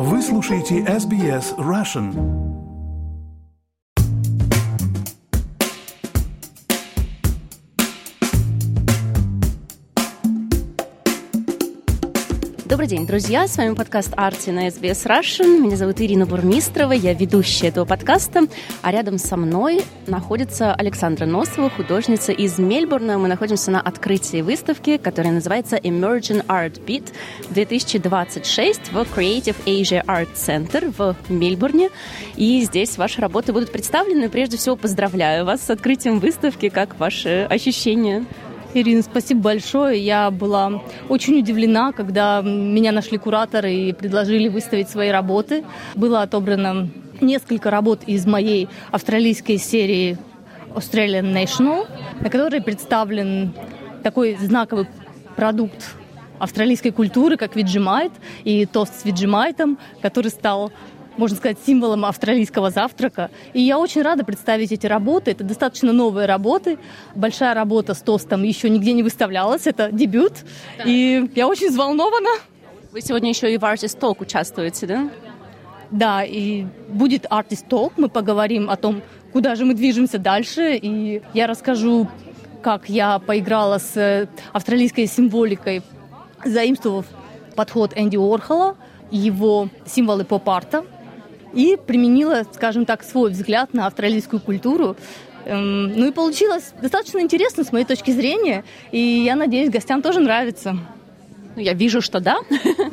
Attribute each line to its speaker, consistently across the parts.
Speaker 1: Вы слушаете SBS Russian.
Speaker 2: Добрый день, друзья! С вами подкаст «Арти» на SBS Russian. Меня зовут Ирина Бурмистрова, я ведущая этого подкаста. А рядом со мной находится Александра Носова, художница из Мельбурна. Мы находимся на открытии выставки, которая называется Emerging Art Beat 2026 в Creative Asia Art Center в Мельбурне. И здесь ваши работы будут представлены. Прежде всего, поздравляю вас с открытием выставки. Как ваши ощущения?
Speaker 3: Ирина, спасибо большое. Я была очень удивлена, когда меня нашли кураторы и предложили выставить свои работы. Было отобрано несколько работ из моей австралийской серии Australian National, на которой представлен такой знаковый продукт австралийской культуры, как Vegemite и тост с Vegemite, который стал, можно сказать, символом австралийского завтрака. И я очень рада представить эти работы. Это достаточно новые работы. Большая работа с тостом еще нигде не выставлялась. Это дебют. Да. И я очень взволнована.
Speaker 2: Вы сегодня еще и в Artist Talk участвуете, да?
Speaker 3: Да, и будет Artist Talk. Мы поговорим о том, куда же мы движемся дальше. И я расскажу, как я поиграла с австралийской символикой, заимствовав подход Энди Уорхола, его символы поп-арта, и применила, скажем так, свой взгляд на австралийскую культуру. Ну и получилось достаточно интересно с моей точки зрения, и я надеюсь, гостям тоже нравится.
Speaker 2: Я вижу, что да.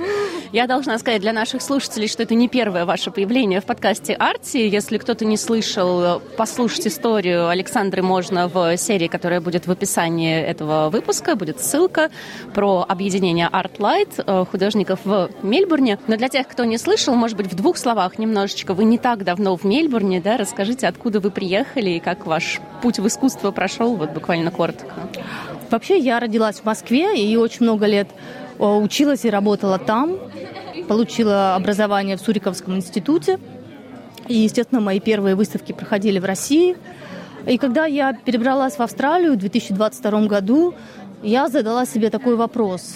Speaker 2: Я должна сказать для наших слушателей, что это не первое ваше появление в подкасте «Арти». Если кто-то не слышал, послушать историю Александры можно в серии, которая будет в описании этого выпуска. Будет ссылка про объединение ArtLight художников в Мельбурне. Но для тех, кто не слышал, может быть, в двух словах немножечко. Вы не так давно в Мельбурне, да? Расскажите, откуда вы приехали и как ваш путь в искусство прошел, вот буквально коротко.
Speaker 3: Вообще, я родилась в Москве и очень много лет училась и работала там, получила образование в Суриковском институте. И, естественно, мои первые выставки проходили в России. И когда я перебралась в Австралию в 2022 году, я задала себе такой вопрос.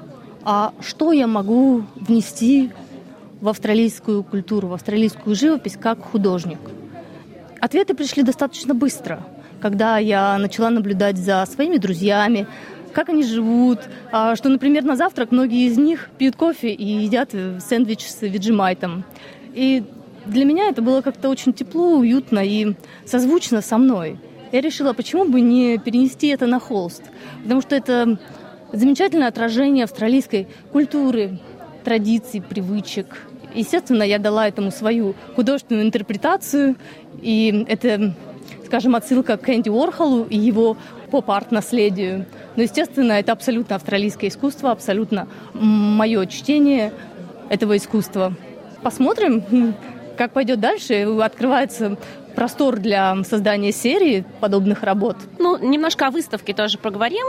Speaker 3: А что я могу внести в австралийскую культуру, в австралийскую живопись как художник? Ответы пришли достаточно быстро, когда я начала наблюдать за своими друзьями, как они живут, что, например, на завтрак многие из них пьют кофе и едят сэндвич с Vegemite. И для меня это было как-то очень тепло, уютно и созвучно со мной. Я решила, почему бы не перенести это на холст, потому что это замечательное отражение австралийской культуры, традиций, привычек. Естественно, я дала этому свою художественную интерпретацию, и это, скажем, отсылка к Энди Уорхолу и его поп-арт-наследию. Но, естественно, это абсолютно австралийское искусство, абсолютно мое чтение этого искусства. Посмотрим, как пойдет дальше. Открывается простор для создания серии подобных работ.
Speaker 2: Немножко о выставке тоже поговорим.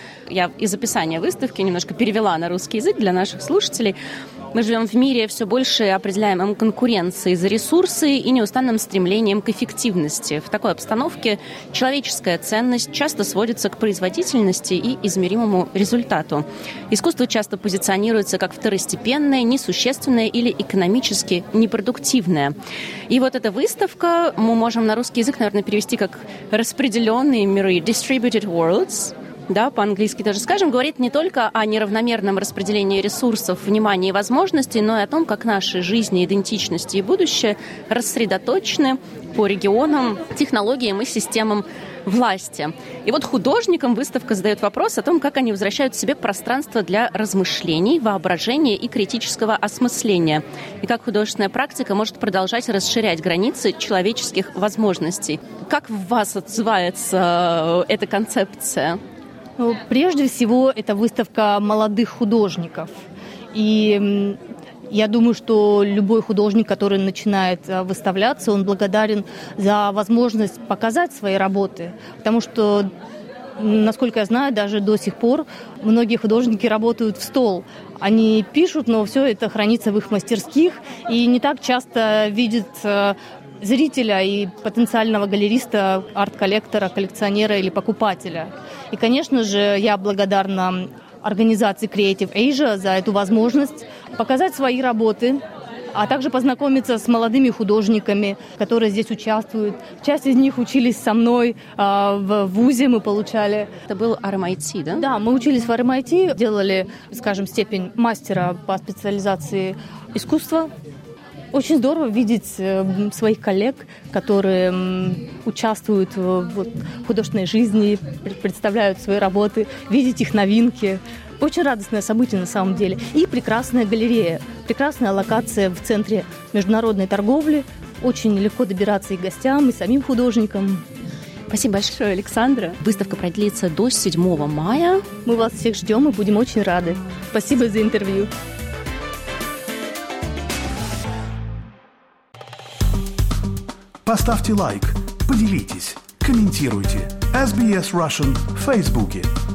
Speaker 2: Я из описания выставки немножко перевела на русский язык для наших слушателей. Мы живем в мире все больше определяемым конкуренцией за ресурсы и неустанным стремлением к эффективности. В такой обстановке человеческая ценность часто сводится к производительности и измеримому результату. Искусство часто позиционируется как второстепенное, несущественное или экономически непродуктивное. И вот эта выставка мы можем на русский язык, наверное, перевести как «распределенные миры» (distributed worlds). Да, по-английски даже скажем, говорит не только о неравномерном распределении ресурсов, внимания и возможностей, но и о том, как наши жизни, идентичности и будущее рассредоточены по регионам, технологиям и системам власти. И вот художникам выставка задает вопрос о том, как они возвращают себе пространство для размышлений, воображения и критического осмысления, и как художественная практика может продолжать расширять границы человеческих возможностей. Как в вас отзывается эта концепция?
Speaker 3: Прежде всего, это выставка молодых художников. И я думаю, что любой художник, который начинает выставляться, он благодарен за возможность показать свои работы. Потому что, насколько я знаю, даже до сих пор многие художники работают в стол. Они пишут, но все это хранится в их мастерских и не так часто видят зрителя и потенциального галериста, арт-коллектора, коллекционера или покупателя. И, конечно же, я благодарна организации Creative Asia за эту возможность показать свои работы, а также познакомиться с молодыми художниками, которые здесь участвуют. Часть из них учились со мной в вузе, мы получали.
Speaker 2: Это был RMIT, да?
Speaker 3: Да, мы учились в RMIT, делали, скажем, степень мастера по специализации искусства. Очень здорово видеть своих коллег, которые участвуют в художественной жизни, представляют свои работы, видеть их новинки. Очень радостное событие на самом деле. И прекрасная галерея, прекрасная локация в центре международной торговли. Очень легко добираться и гостям, и самим художникам.
Speaker 2: Спасибо большое, Александра. Выставка продлится до 7 мая.
Speaker 3: Мы вас всех ждем и будем очень рады. Спасибо за интервью.
Speaker 1: Поставьте лайк, поделитесь, комментируйте. SBS Russian в Фейсбуке.